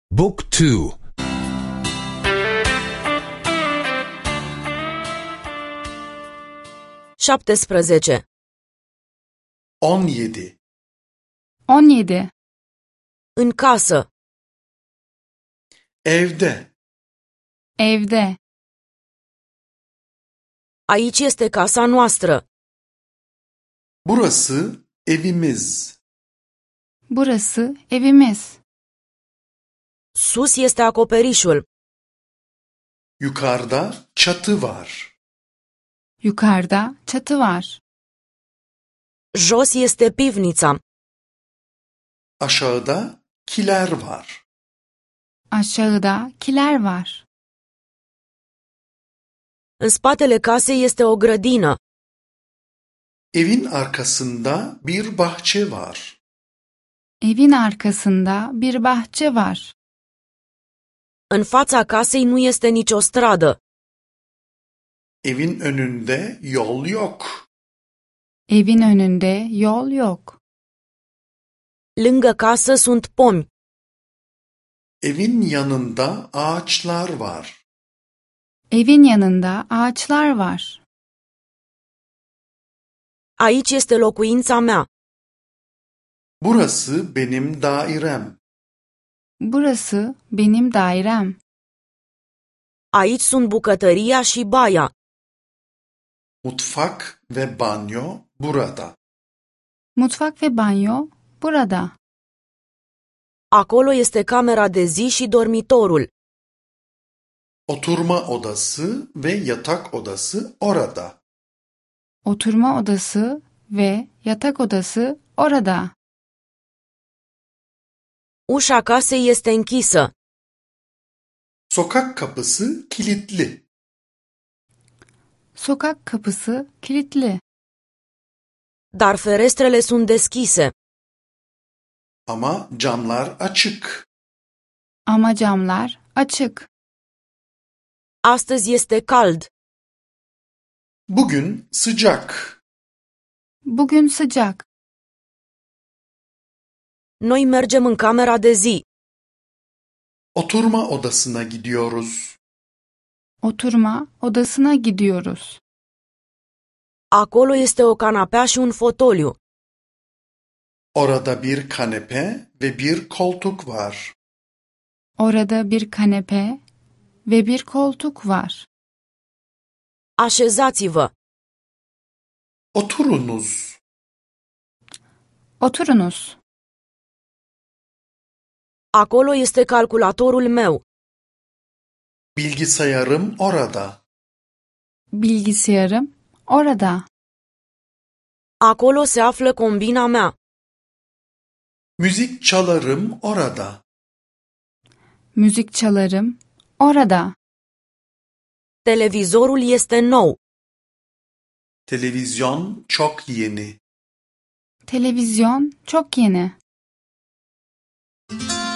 Book 2. 17. 17. 17. În casă. Evde. Evde. Aici este casa noastră. Burası evimiz. Burası evimiz. Sus este acoperișul. Yukarıda çatı var. Yukarıda çatı var. Jos este pivnița. Aşağıda kiler var. Aşağıda kiler var. În spatele casei este o grădină. Evin arkasında bir bahçe var. Evin arkasında bir bahçe var. În fața casei nu este nicio stradă. Evin önünde yol yok. Evin önünde yol yok. Lângă casă sunt pomi. Evin yanında ağaçlar var. Evin yanında ağaçlar var. Aici este locuința mea. Burası benim dairem. Burası benim dairem. Aici sunt bucătăria și baia. Mutfak ve banyo burada. Mutfak ve banyo burada. Acolo este camera de zi și dormitorul. Oturma odası ve yatak odası orada. Oturma odası ve yatak odası orada. Ușa casei este închisă. Sokak kapısı kilitli. Sokak kapısı kilitli. Dar ferestrele sunt deschise. Ama camlar açık. Ama camlar açık. Astăzi este cald. Bugün sıcak. Bugün sıcak. Noi mergem în camera de zi. Oturma odasına gidiyoruz. Oturma odasına gidiyoruz. Acolo este o canapea și un fotoliu. Orada bir kanepe ve bir koltuk var. Orada bir kanepe ve bir koltuk var. Așezați-vă. Oturunuz. Oturunuz. Acolo este calculatorul meu. Bilgisayarım orada. Bilgisayarım orada. Acolo se află combina mea. Müzik çalarım orada. Müzik çalarım orada. Televizorul este nou. Televizyon çok yeni. Televizyon çok yeni.